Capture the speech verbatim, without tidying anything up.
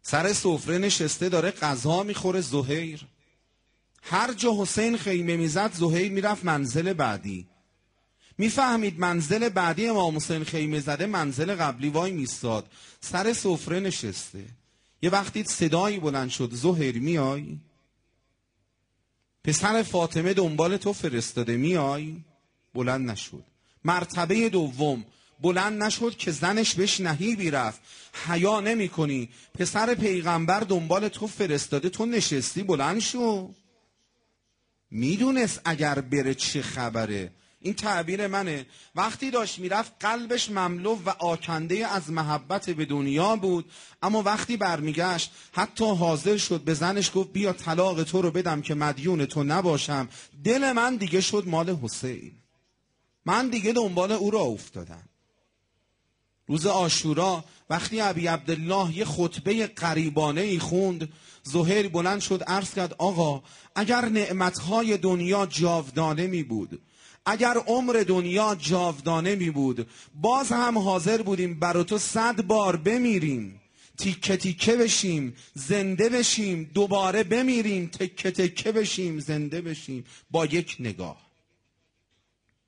سر سفره نشسته داره غذا میخوره زهیر. هر جا حسین خیمه میزد زهیر میرفت منزل بعدی. میفهمید منزل بعدی امام حسین خیمه زده منزل قبلی وای میستاد. سر سفره نشسته. یه وقتی صدایی بلند شد زهیر میای؟ پسر فاطمه دنبال تو فرستاده میای؟ بلند نشد. مرتبه دوم بلند نشد که زنش بهش نهیبی رفت. حیا نمی کنی؟ پسر پیغمبر دنبال تو فرستاده تو نشستی بلند شو. میدونست اگر بره چه خبره. این تعبیر منه. وقتی داشت میرفت قلبش مملو و آکنده از محبت به دنیا بود، اما وقتی برمیگشت حتی حاضر شد به زنش گفت بیا طلاق تو رو بدم که مدیون تو نباشم. دل من دیگه شد مال حسین. من دیگه دنبال او را افتادم. روز عاشورا وقتی ابی عبدالله یه خطبه غریبانه ای خوند، زهیر بلند شد عرض کرد آقا اگر نعمتهای دنیا جاودانه می بود، اگر عمر دنیا جاودانه می بود، باز هم حاضر بودیم برای تو صد بار بمیریم، تیکه تیکه بشیم زنده بشیم، دوباره بمیریم تکه تکه بشیم زنده بشیم، با یک نگاه.